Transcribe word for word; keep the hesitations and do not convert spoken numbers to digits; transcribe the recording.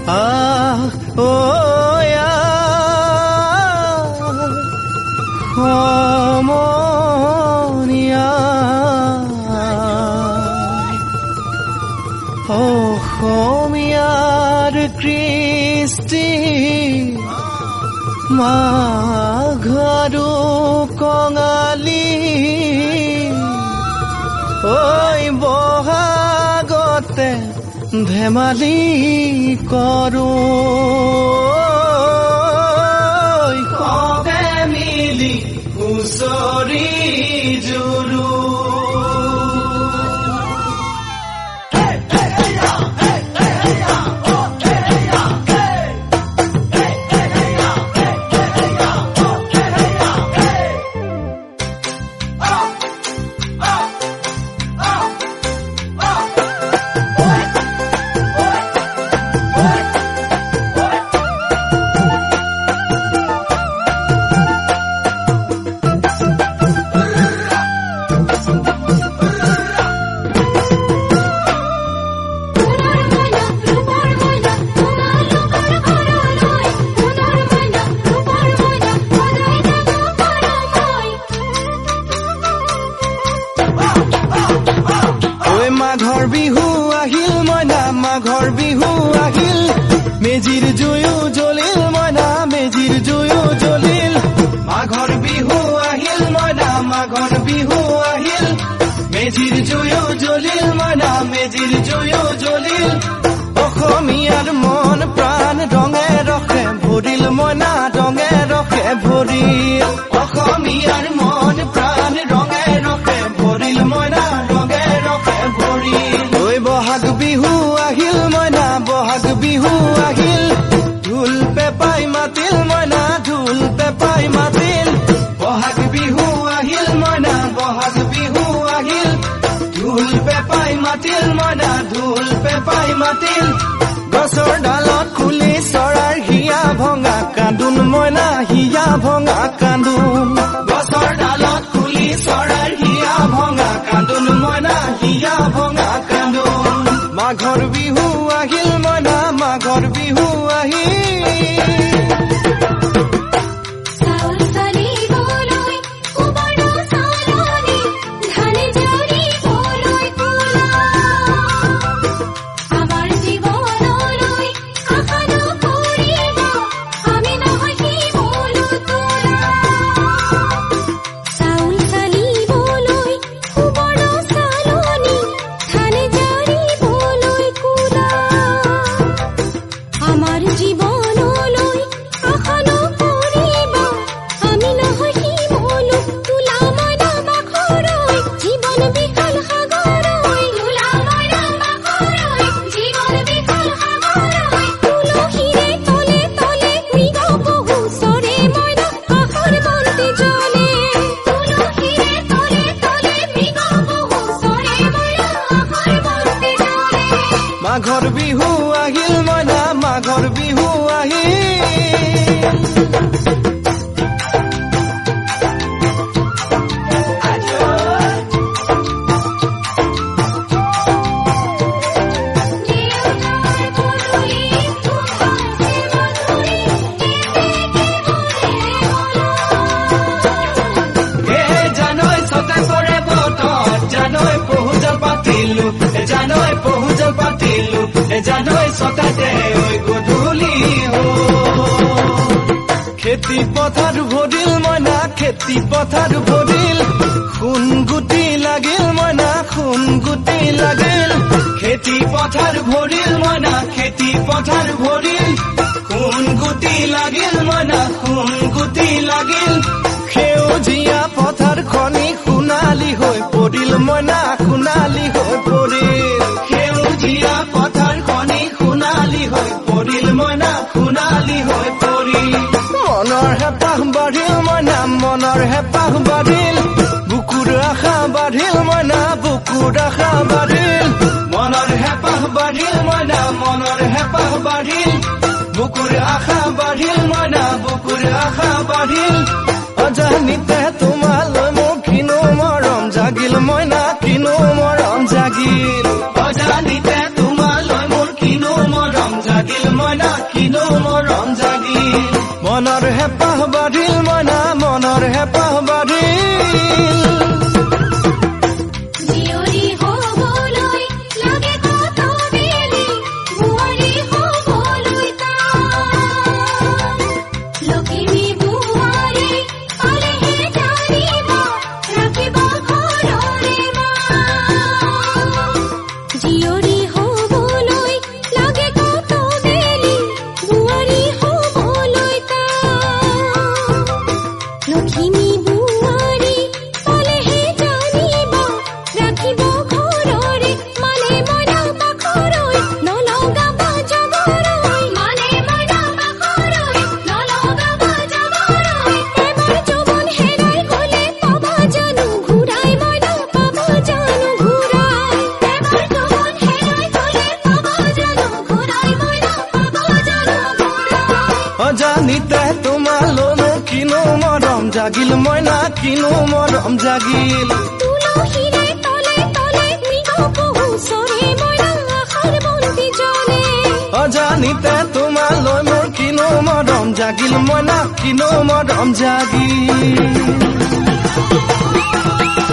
Ah, oh, yeah. Harmonia. Oh, Homiyar Christi. Magharu kongali. Oi, bohagote. ধেমালি কৰো কবে মিলি হুঁচৰি জুৰু মাঘৰ বিহু আহিল মইনা মাঘৰ বিহু আহিল মেজিৰ জুয়ো জ্বলিল মইনা মেজিৰ জুয়ো জ্বলিল মাঘৰ বিহু আহিল মইনা মাঘৰ বিহু আহিল মেজিৰ জুয়ো জ্বলিল মইনা মেজিৰ জুয়ো জ্বলিল অসমীয়াৰ মন প্ৰাণ ৰঙে ৰখে ভৰিল মইনা ৰঙে ৰখে ভৰিল অসমীয়াৰ মন প্ৰাণ ৰঙে ৰখে ভৰিল মইনা ৰঙে ৰখে ভৰিল ঐ বহাগ বিহু আহিল মইনা বহাগ বিহু আহিল ঢোল পেপাই মাতিল মইনা ঢোল পেপাই মাতিল বহাগ বিহু আহিল মইনা বহাগ বিহু আহিল ঢোল পেপাই মাতিল মইনা ঢোল পেপাই মাতিল গছৰ ডালত খুলি চৰাৰ হিয়া ভঙা কান্দোন মইনা হিয়া ভঙা কান্দোন গছৰ ডালত খুলি চৰাৰ হিয়া ভঙা কান্দোন মইনা হিয়া ভঙা কান্দোন মাঘৰ বিহু আহিল মইনা মাঘৰ বিহু আহিল মাঘৰ বিহু আহিল মইনা মাঘৰ বিহু জানৈ পহুজ পাতিলো জানৈ সতাতে ঐ গধূলি খেতি পথাৰ ভৰিল মইনা খেতি পথাৰ ভৰিল খুন গুটি লাগিল মইনা খুন গুটি লাগিল খেতি পথাৰ ভৰিল মইনা খেতি পথাৰ ভৰিল খুন গুটি লাগিল মইনা খুন গুটি লাগিল সেউজীয়া পথাৰ খনি সোণালী হৈ পৰিল মইনা সোণালী হৈ পৰিল সেউজীয়া পথাৰ খনি সোণালী হৈ পৰিল মইনা সোণালী হৈ পৰিল মনৰ হেঁপাহ বাঢ়িল মইনা মনৰ হেঁপাহ বাঢ়িল বুকুৰ আশা বাঢ়িল মইনা বুকুৰ আশা বাঢ়িল মনৰ হেঁপাহ বাঢ়িল মইনা মনৰ হেঁপাহ বাঢ়িল বুকুৰ আশা বাঢ়িল মইনা বুকুৰ আশা বাঢ়িল অজানিতে তোমালৈ মোৰ কিনো মৰম জাগিল মইনা কিনো মৰম জাগিল অজানিতে তোমালৈ মোৰ কিনো মৰম জাগিল মইনা মনৰ হেঁপাহ বাঢ়িল মইনা মনৰ হেঁপাহ বাঢ়িল অজানিতে তোমালৈ কিনো মৰম জাগিল মইনা কিনো মৰম জাগিল তুলসীৰে তলে তলে মৃগ পহু চৰে মইনা আশাৰ বন্তি জ্বলে অজানিতে তোমালৈ মোৰ কিনো মৰম জাগিল মইনা কিনো মৰম জাগিল